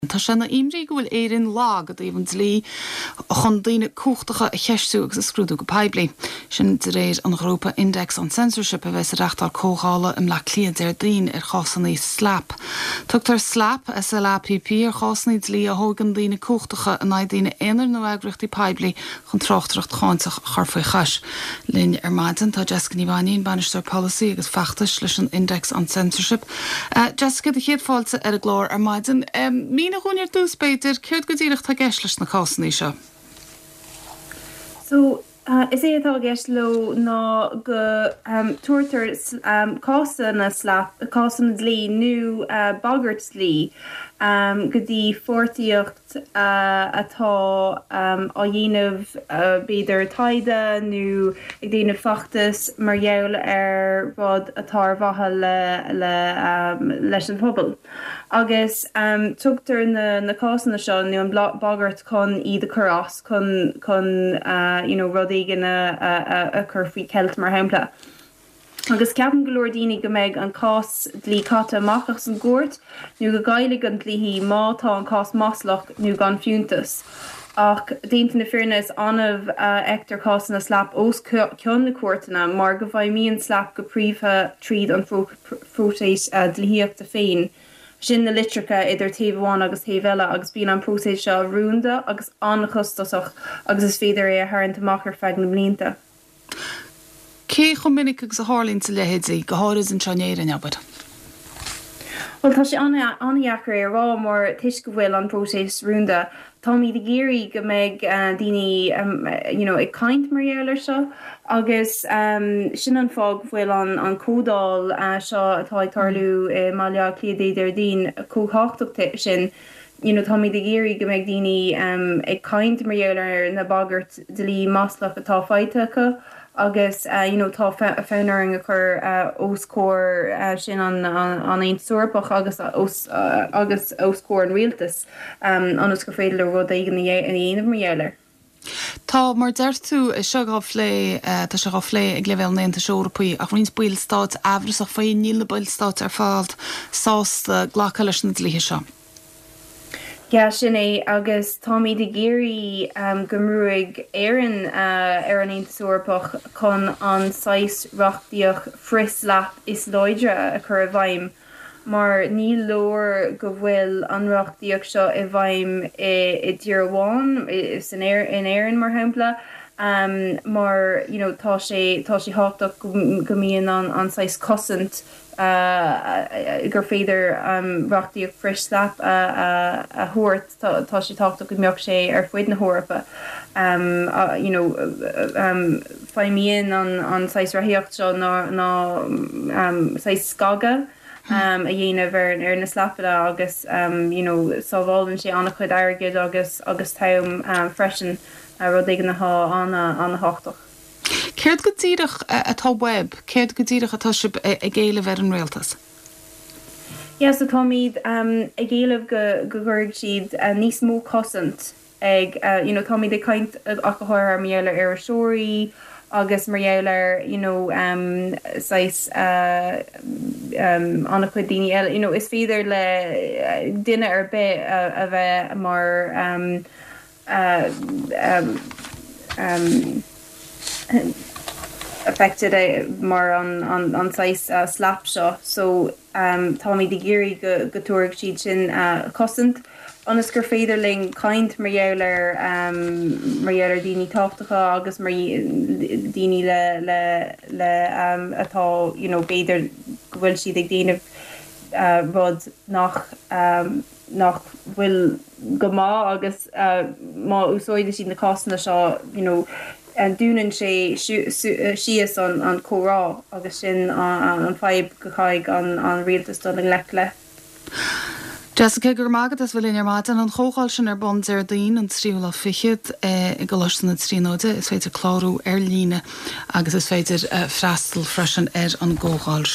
Tá sinna imrí gohfuil éireann lá go dtíobhann lí chun daoine cúchtacha a cheistú agus a scrúdú go peblií. Sin de réir an Europa Index on Censorship a bheits reachtar cóála im le cliad daoine ar chásannaí slap. Tugtar slap as a LAPP ar chásannaí lí a thógan daoine cúchtacha a naid daoine éonar nó agrachtaí peblií chun trochtaracht cháintach charfaí chais. Linn ar maidin tá Jessica Nívánín Bannister Policy agus feachtas leis an Index on Censorship. Jessica, de chéad fáilte ar a glór ar maidin. Mína chuinir dús beidir céad go dtíireach tá gceist leis na cásannaí seo. So is é atá gceist le ná go tuairtear cásan na slap cásan lí nó bagart lí go dtí fortaíocht atá á dhéanamh beidir taide nó ag dhéanamh fachtas mar gheall ar rud atá bhatha leis an pobal. Agus tugtar na cásanna seo nó an bagart chun iad a churás chun rud igen a chur faoi ceilt mar hempla. Agus ceapan go leor daoine go mbeidh an cás dlí caite amachchas an gcuairt nó go gaiigh an dlíhí mátá an cás maslach nó gan fiúntas. Ach déanta na fearnas anmh ectar cásan na slap os ceann na cuairteanna mar go bhaid mííon slap go príomhthe tríd an frótéis dlííochta féin. Sin na litricha idir taobháin agus taobheile agus bíon an prótéis seo rúnda agus anchustasach agus is féidir é a tharint amachar feag na blianta. Cé chun minic agus a hálín sa lehéidí go háras an trenéir an abad? Well, tá sé anheachar ar rá mar tuis go bhfuil an prótéis rúnda. Tá míad a géirí go mbeidh daoine ag caint mar dheallar seo agus sin an fág bhfuil an códáil seo atá ag tarlú máile cliadéidir daoine cóthachtacht sin. Tá míad a géirí go mbeidh daoine ag caint mar dheallar na bagart dlí maslach atá feitecha. Agus tá féinar a chur óscóir sin an aon suirpach agus óscóir an rialtas anas go féidir le rud igen in dhéanamh mar dheallar. Tá mar deirtú tá se lé ag level 9 Eorpaí ach rins buil stát ahras a faoin níl buil stát ar fáilt sásta ghlacha leis na dlíthe seo. Ja, sin é agus tá míad a géirí gomrúig éan ar an Aontas chun an 6 reachtaíoch frislap is loidre a chur a bhaim, mar ní leor go bhfuil an reachtaíoch seo i bhaim i dtír amháin is in éan mar hempla. Mar tá sé háach go mííon an 6 cosint gur féidir reachtaíoch frislap a thuirt tá sé tácht go mbeoch sé ar fuid na hórpa. Feimíonn an 6 rathíocht seo ná 6 scaga a dhéanamh ar na slappada agus sábháiln sé annach chud airgid agus taim freisin rud ag na anna háchtach. Céirt go dtíireach atá web, céirt go dtíireach atá sib a géalah ar an réaltas? Ja, so tá míad a géalah go gcuirg siad níos mó cosint ag tá míad a caint a go háir ar méallar ar a seoirí agus mar dheallar annach chuid daoine eile is féidir le duine ar bith a bheith mar affected mar an 6 slap seo, so tá míad a géirí go tuairg siad sin cosint. Anas gur féidirling caint mar dheallar daoine táchtacha agus mar daoine le atá béidir go bhfuil siad ag déanamh rud nach bhfuil go má agus má úsáide siad na cásanna seo dúnan sé sias an chórá agus sin an feib go chaig an rialtas don le. Jessica gur mágad as bhfuil ar maidin an chógáil sin ar bond ar daoine an tríúla fichiid i go leis na tríóide is féidir chlárú ar líne agus is féidir freistal freisin ar an ggógáil